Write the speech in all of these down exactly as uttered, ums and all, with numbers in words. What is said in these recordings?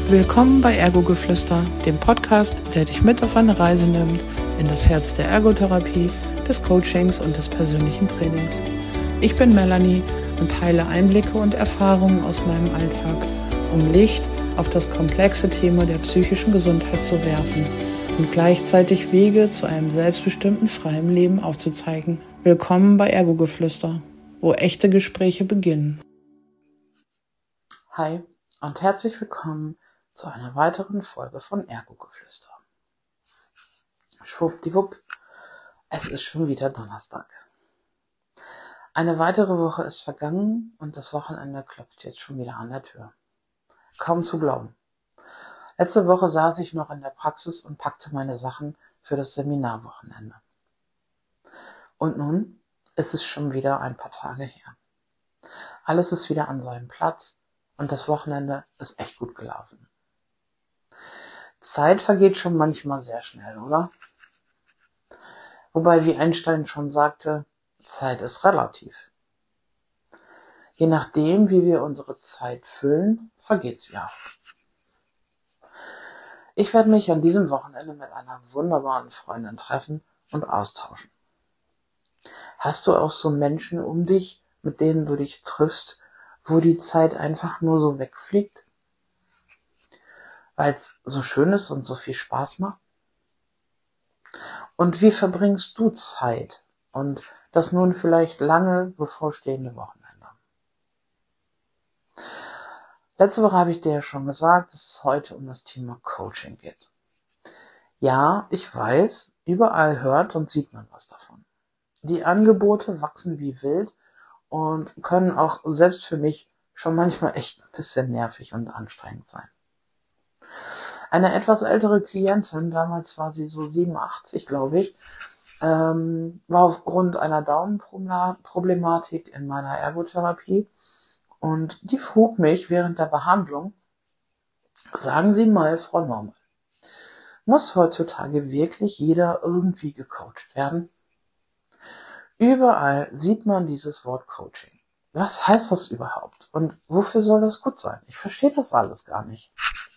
Willkommen bei Ergo-Geflüster, dem Podcast, der dich mit auf eine Reise nimmt in das Herz der Ergotherapie, des Coachings und des persönlichen Trainings. Ich bin Melanie und teile Einblicke und Erfahrungen aus meinem Alltag, um Licht auf das komplexe Thema der psychischen Gesundheit zu werfen und gleichzeitig Wege zu einem selbstbestimmten, freien Leben aufzuzeigen. Willkommen bei Ergo-Geflüster, wo echte Gespräche beginnen. Hi und herzlich willkommen zu einer weiteren Folge von Ergo-Geflüster. Schwuppdiwupp, es ist schon wieder Donnerstag. Eine weitere Woche ist vergangen und das Wochenende klopft jetzt schon wieder an der Tür. Kaum zu glauben. Letzte Woche saß ich noch in der Praxis und packte meine Sachen für das Seminarwochenende. Und nun ist es schon wieder ein paar Tage her. Alles ist wieder an seinem Platz und das Wochenende ist echt gut gelaufen. Zeit vergeht schon manchmal sehr schnell, oder? Wobei, wie Einstein schon sagte, Zeit ist relativ. Je nachdem, wie wir unsere Zeit füllen, vergeht sie auch. Ich werde mich an diesem Wochenende mit einer wunderbaren Freundin treffen und austauschen. Hast du auch so Menschen um dich, mit denen du dich triffst, wo die Zeit einfach nur so wegfliegt? Weil es so schön ist und so viel Spaß macht? Und wie verbringst du Zeit und das nun vielleicht lange bevorstehende Wochenende? Letzte Woche habe ich dir ja schon gesagt, dass es heute um das Thema Coaching geht. Ja, ich weiß, überall hört und sieht man was davon. Die Angebote wachsen wie wild und können auch selbst für mich schon manchmal echt ein bisschen nervig und anstrengend sein. Eine etwas ältere Klientin, damals war sie so siebenundachtzig, glaube ich, ähm, war aufgrund einer Daumenproblematik in meiner Ergotherapie und die frug mich während der Behandlung, sagen Sie mal, Frau Normal, muss heutzutage wirklich jeder irgendwie gecoacht werden? Überall sieht man dieses Wort Coaching. Was heißt das überhaupt? Und wofür soll das gut sein? Ich verstehe das alles gar nicht.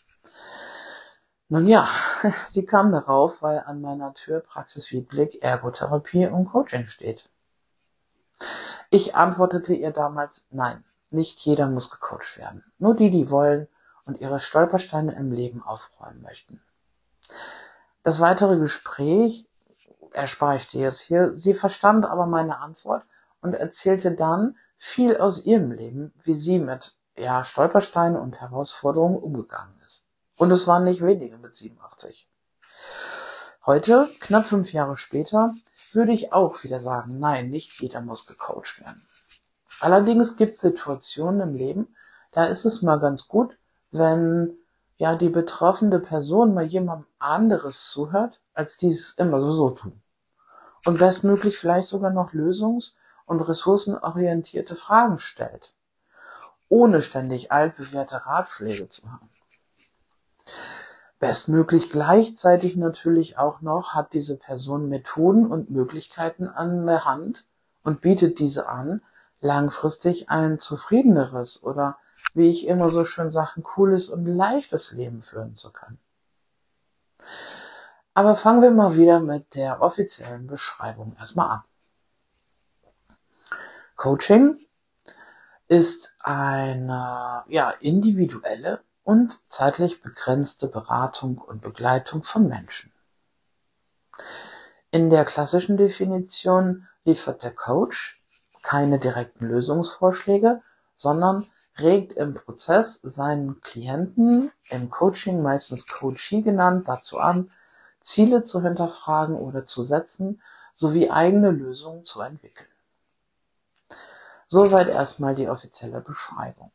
Nun ja, sie kam darauf, weil an meiner Tür Praxis wie Blick, Ergotherapie und Coaching steht. Ich antwortete ihr damals, nein, nicht jeder muss gecoacht werden. Nur die, die wollen und ihre Stolpersteine im Leben aufräumen möchten. Das weitere Gespräch erspare ich dir jetzt hier. Sie verstand aber meine Antwort und erzählte dann viel aus ihrem Leben, wie sie mit ja, Stolpersteinen und Herausforderungen umgegangen ist. Und es waren nicht wenige mit siebenundachtzig. Heute, knapp fünf Jahre später, würde ich auch wieder sagen, nein, nicht jeder muss gecoacht werden. Allerdings gibt es Situationen im Leben, da ist es mal ganz gut, wenn ja die betroffene Person mal jemand anderes zuhört, als die es immer so, so tun. Und bestmöglich vielleicht sogar noch lösungs- und ressourcenorientierte Fragen stellt, ohne ständig altbewährte Ratschläge zu haben. Bestmöglich gleichzeitig natürlich auch noch hat diese Person Methoden und Möglichkeiten an der Hand und bietet diese an, langfristig ein zufriedeneres oder, wie ich immer so schön sage, ein cooles und leichtes Leben führen zu können. Aber fangen wir mal wieder mit der offiziellen Beschreibung erstmal an. Coaching ist eine ja, individuelle und zeitlich begrenzte Beratung und Begleitung von Menschen. In der klassischen Definition liefert der Coach keine direkten Lösungsvorschläge, sondern regt im Prozess seinen Klienten, im Coaching meistens Coachee genannt, dazu an, Ziele zu hinterfragen oder zu setzen, sowie eigene Lösungen zu entwickeln. Soweit erstmal die offizielle Beschreibung.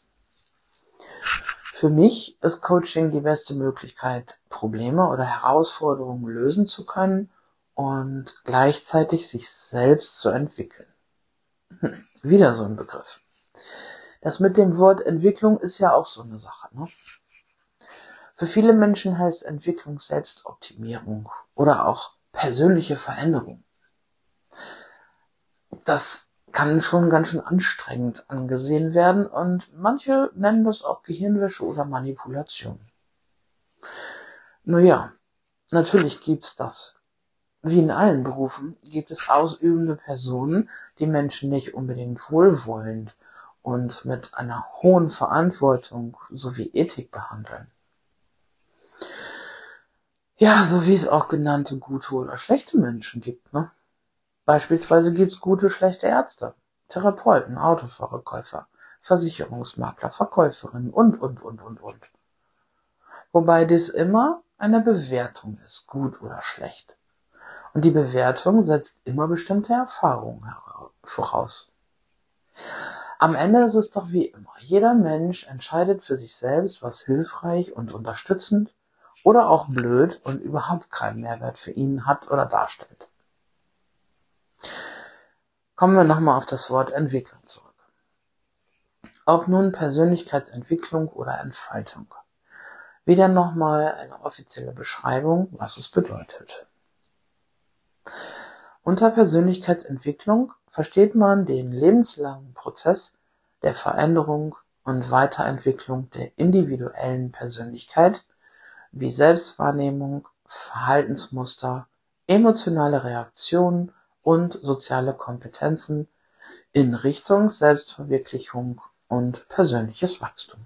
Für mich ist Coaching die beste Möglichkeit, Probleme oder Herausforderungen lösen zu können und gleichzeitig sich selbst zu entwickeln. Hm, wieder so ein Begriff. Das mit dem Wort Entwicklung ist ja auch so eine Sache, ne? Für viele Menschen heißt Entwicklung Selbstoptimierung oder auch persönliche Veränderung. Das kann schon ganz schön anstrengend angesehen werden und manche nennen das auch Gehirnwäsche oder Manipulation. Nun ja, natürlich gibt's das. Wie in allen Berufen gibt es ausübende Personen, die Menschen nicht unbedingt wohlwollend und mit einer hohen Verantwortung sowie Ethik behandeln. Ja, so wie es auch genannte gute oder schlechte Menschen gibt, ne? Beispielsweise gibt's gute, schlechte Ärzte, Therapeuten, Autoverkäufer, Versicherungsmakler, Verkäuferinnen und, und, und, und, und. Wobei dies immer eine Bewertung ist, gut oder schlecht. Und die Bewertung setzt immer bestimmte Erfahrungen voraus. Am Ende ist es doch wie immer. Jeder Mensch entscheidet für sich selbst, was hilfreich und unterstützend oder auch blöd und überhaupt keinen Mehrwert für ihn hat oder darstellt. Kommen wir nochmal auf das Wort Entwicklung zurück. Ob nun Persönlichkeitsentwicklung oder Entfaltung. Wieder nochmal eine offizielle Beschreibung, was es bedeutet. Unter Persönlichkeitsentwicklung versteht man den lebenslangen Prozess der Veränderung und Weiterentwicklung der individuellen Persönlichkeit wie Selbstwahrnehmung, Verhaltensmuster, emotionale Reaktionen und soziale Kompetenzen in Richtung Selbstverwirklichung und persönliches Wachstum.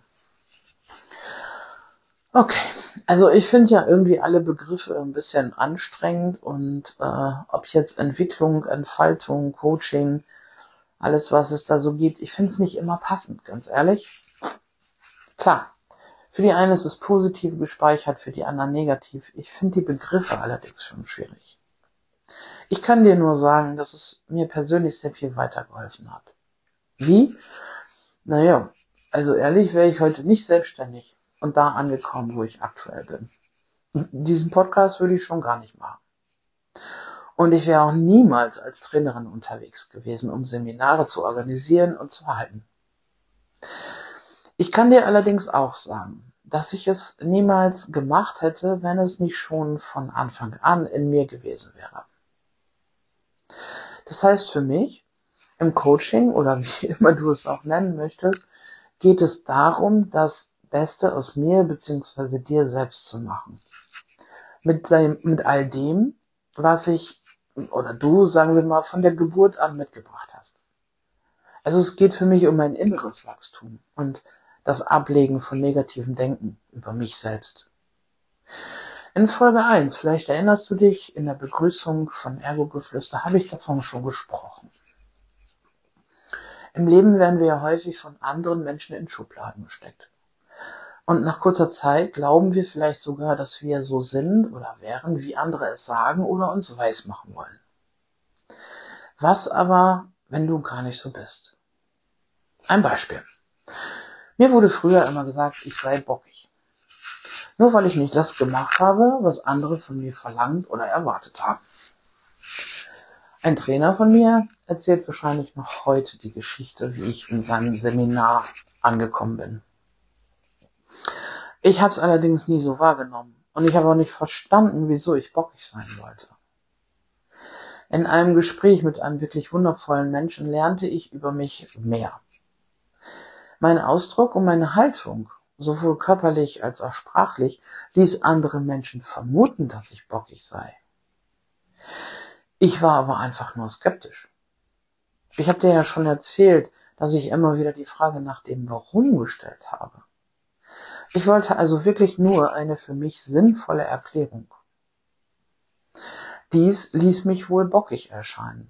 Okay, also ich finde ja irgendwie alle Begriffe ein bisschen anstrengend und äh, ob jetzt Entwicklung, Entfaltung, Coaching, alles was es da so gibt, ich finde es nicht immer passend, ganz ehrlich. Klar, für die einen ist es positiv gespeichert, für die anderen negativ. Ich finde die Begriffe allerdings schon schwierig. Ich kann dir nur sagen, dass es mir persönlich sehr viel weitergeholfen hat. Wie? Naja, also ehrlich wäre ich heute nicht selbstständig und da angekommen, wo ich aktuell bin. Diesen Podcast würde ich schon gar nicht machen. Und ich wäre auch niemals als Trainerin unterwegs gewesen, um Seminare zu organisieren und zu halten. Ich kann dir allerdings auch sagen, dass ich es niemals gemacht hätte, wenn es nicht schon von Anfang an in mir gewesen wäre. Das heißt für mich, im Coaching oder wie immer du es auch nennen möchtest, geht es darum, das Beste aus mir bzw. dir selbst zu machen. Mit, dem, mit all dem, was ich oder du, sagen wir mal, von der Geburt an mitgebracht hast. Also es geht für mich um mein inneres Wachstum und das Ablegen von negativen Denken über mich selbst. In Folge eins, vielleicht erinnerst du dich, in der Begrüßung von Ergo-Geflüster habe ich davon schon gesprochen. Im Leben werden wir ja häufig von anderen Menschen in Schubladen gesteckt. Und nach kurzer Zeit glauben wir vielleicht sogar, dass wir so sind oder wären, wie andere es sagen oder uns weismachen wollen. Was aber, wenn du gar nicht so bist? Ein Beispiel. Mir wurde früher immer gesagt, ich sei bockig. Nur weil ich nicht das gemacht habe, was andere von mir verlangt oder erwartet haben. Ein Trainer von mir erzählt wahrscheinlich noch heute die Geschichte, wie ich in seinem Seminar angekommen bin. Ich habe es allerdings nie so wahrgenommen und ich habe auch nicht verstanden, wieso ich bockig sein wollte. In einem Gespräch mit einem wirklich wundervollen Menschen lernte ich über mich mehr. Mein Ausdruck und meine Haltung, sowohl körperlich als auch sprachlich, ließ andere Menschen vermuten, dass ich bockig sei. Ich war aber einfach nur skeptisch. Ich habe dir ja schon erzählt, dass ich immer wieder die Frage nach dem Warum gestellt habe. Ich wollte also wirklich nur eine für mich sinnvolle Erklärung. Dies ließ mich wohl bockig erscheinen.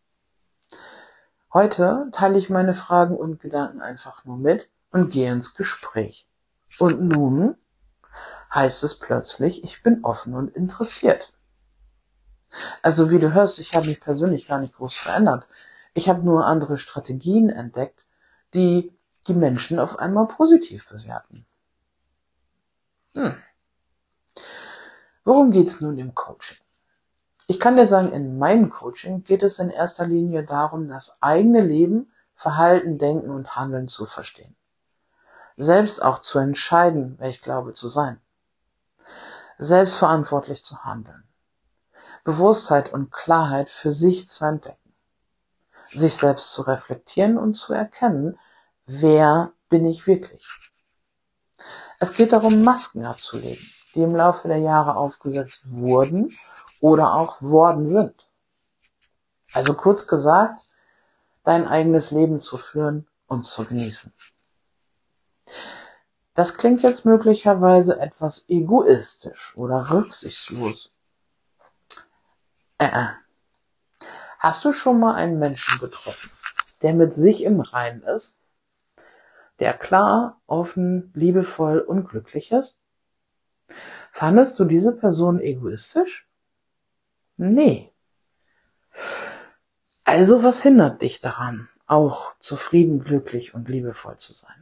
Heute teile ich meine Fragen und Gedanken einfach nur mit und gehe ins Gespräch. Und nun heißt es plötzlich, ich bin offen und interessiert. Also wie du hörst, ich habe mich persönlich gar nicht groß verändert. Ich habe nur andere Strategien entdeckt, die die Menschen auf einmal positiv bewerten. Hm. Worum geht's nun im Coaching? Ich kann dir sagen, in meinem Coaching geht es in erster Linie darum, das eigene Leben, Verhalten, Denken und Handeln zu verstehen. Selbst auch zu entscheiden, wer ich glaube zu sein. Selbstverantwortlich zu handeln. Bewusstheit und Klarheit für sich zu entdecken. sich selbst zu reflektieren und zu erkennen, wer bin ich wirklich. Es geht darum, Masken abzulegen, die im Laufe der Jahre aufgesetzt wurden oder auch worden sind. Also kurz gesagt, dein eigenes Leben zu führen und zu genießen. Das klingt jetzt möglicherweise etwas egoistisch oder rücksichtslos. Äh, äh. Hast du schon mal einen Menschen getroffen, der mit sich im Reinen ist, der klar, offen, liebevoll und glücklich ist? Fandest du diese Person egoistisch? Nee. Also was hindert dich daran, auch zufrieden, glücklich und liebevoll zu sein?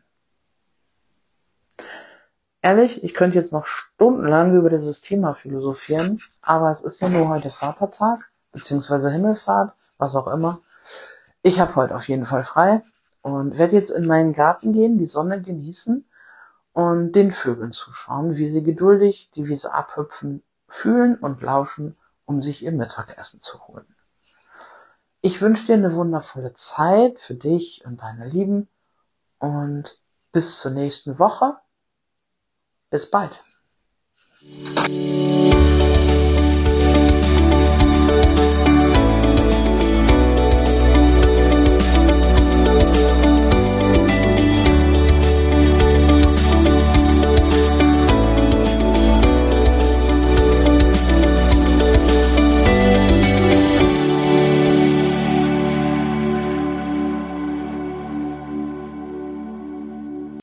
Ehrlich, ich könnte jetzt noch stundenlang über dieses Thema philosophieren, aber es ist ja nur heute Vatertag, beziehungsweise Himmelfahrt, was auch immer. Ich habe heute auf jeden Fall frei und werde jetzt in meinen Garten gehen, die Sonne genießen und den Vögeln zuschauen, wie sie geduldig die Wiese abhüpfen, fühlen und lauschen, um sich ihr Mittagessen zu holen. Ich wünsche dir eine wundervolle Zeit für dich und deine Lieben und bis zur nächsten Woche. Bis bald.